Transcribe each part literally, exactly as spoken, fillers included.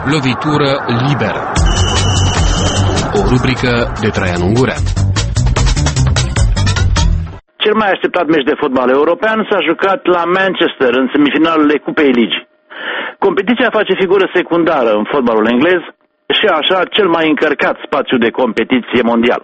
Lovitură liberă. O rubrică de Traian Ungureanu. Cel mai așteptat meci de fotbal european s-a jucat la Manchester în semifinalele Cupei Ligii. Competiția face figură secundară în fotbalul englez și așa cel mai încărcat spațiu de competiție mondial.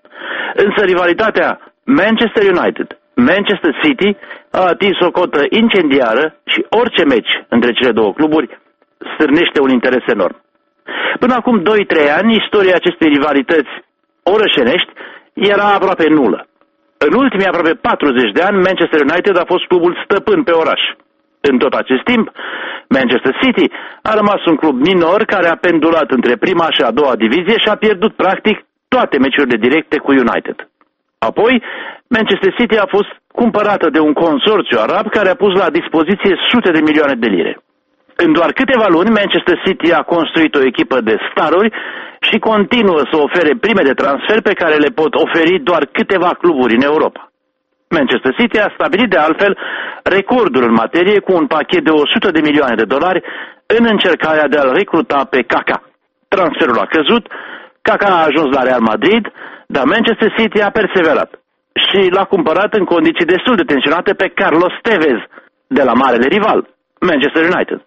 Însă rivalitatea Manchester United-Manchester City a atins o cotă incendiară și orice meci între cele două cluburi stârnește un interes enorm. Până acum doi trei ani, istoria acestei rivalități orășenești era aproape nulă. În ultimii aproape patruzeci de ani, Manchester United a fost clubul stăpân pe oraș. În tot acest timp, Manchester City a rămas un club minor care a pendulat între prima și a doua divizie și a pierdut practic toate meciurile directe cu United. Apoi, Manchester City a fost cumpărată de un consorțiu arab care a pus la dispoziție sute de milioane de lire. În doar câteva luni, Manchester City a construit o echipă de staruri și continuă să ofere prime de transfer pe care le pot oferi doar câteva cluburi în Europa. Manchester City a stabilit de altfel recordul în materie cu un pachet de o sută de milioane de dolari în încercarea de a-l recruta pe Kaká. Transferul a căzut, Kaká a ajuns la Real Madrid, dar Manchester City a perseverat și l-a cumpărat în condiții destul de tensionate pe Carlos Tevez de la marele rival, Manchester United.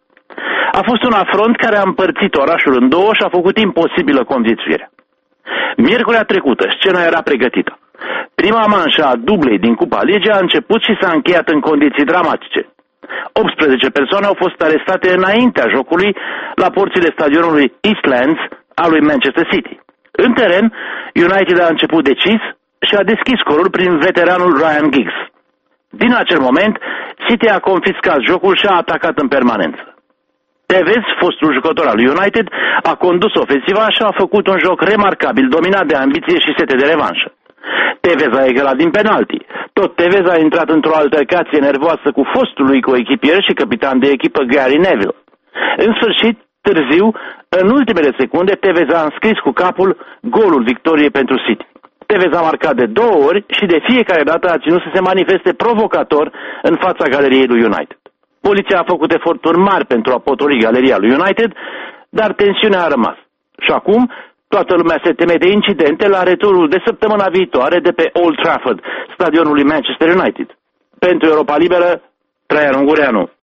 A fost un afront care a împărțit orașul în două și a făcut imposibilă conviețuirea. Miercurea trecută, scena era pregătită. Prima manșă a dublei din Cupa Ligii a început și s-a încheiat în condiții dramatice. optsprezece persoane au fost arestate înaintea jocului la porțile stadionului Eastlands al lui Manchester City. În teren, United a început decis și a deschis scorul prin veteranul Ryan Giggs. Din acel moment, City a confiscat jocul și a atacat în permanență. Tevez, fostul jucător al lui United, a condus ofensiva și a făcut un joc remarcabil, dominat de ambiție și sete de revanșă. Tevez a egalat din penalti. Tot Tevez a intrat într-o altercație nervoasă cu fostul lui coechipier și capitan de echipă Gary Neville. În sfârșit, târziu, în ultimele secunde, Tevez a înscris cu capul golul victoriei pentru City. Tevez a marcat de două ori și de fiecare dată a ținut să se manifeste provocator în fața galeriei lui United. Poliția a făcut eforturi mari pentru a potoli galeria lui United, dar tensiunea a rămas. Și acum, toată lumea se teme de incidente la returul de săptămâna viitoare de pe Old Trafford, stadionul lui Manchester United. Pentru Europa Liberă, Traian Ungureanu.